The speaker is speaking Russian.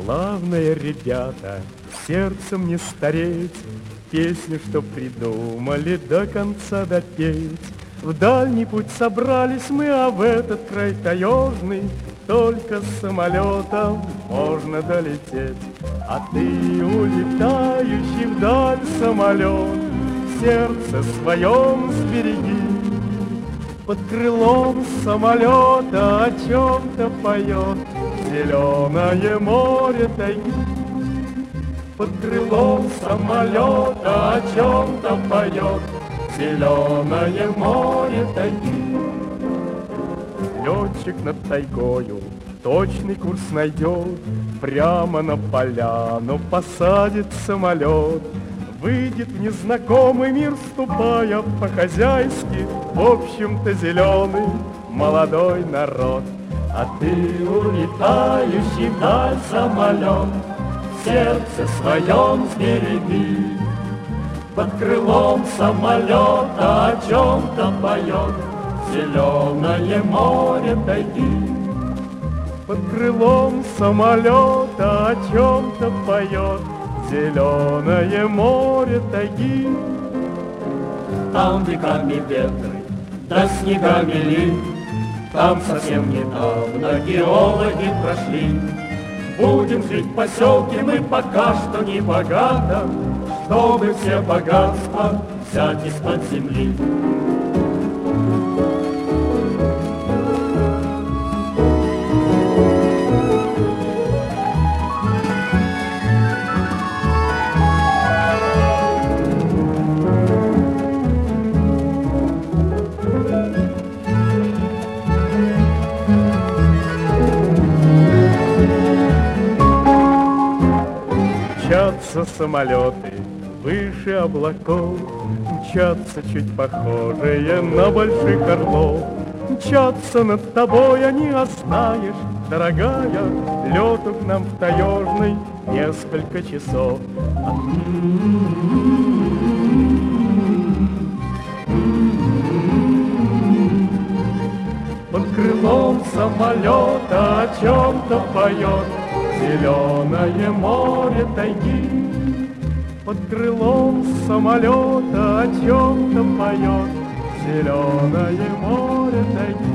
Славные ребята, сердцем не стареть, песню, что придумали, до конца допеть. В дальний путь собрались мы, а в этот край таежный только с самолетом можно долететь. А ты, улетающий вдаль самолет, в сердце своем сбереги. Под крылом самолета о чем-то поет зеленое море тайги. Под крылом самолета о чем-то поет зеленое море тайги. Летчик над тайгою точный курс найдет, прямо на поляну посадит самолет. Выйдет в незнакомый мир, ступая по-хозяйски, в общем-то зеленый молодой народ. А ты, улетающий вдаль самолет, в сердце своем сбереги. Под крылом самолета о чем-то поет зеленое море тайги. Под крылом самолета о чем-то поет зеленое море тайги. Там веками ветры, да снегами лин, там совсем недавно геологи прошли. Будем жить в поселке мы пока что не богато, чтобы все богатства взять из-под земли. Мчатся самолеты выше облаков, мчатся чуть похожие на больших орлов. Мчатся над тобой они, а знаешь, дорогая, лету к нам в таежный несколько часов. Под крылом самолета о чем-то поет зеленое море тайги. Под крылом самолета о чем-то поет зеленое море тайги.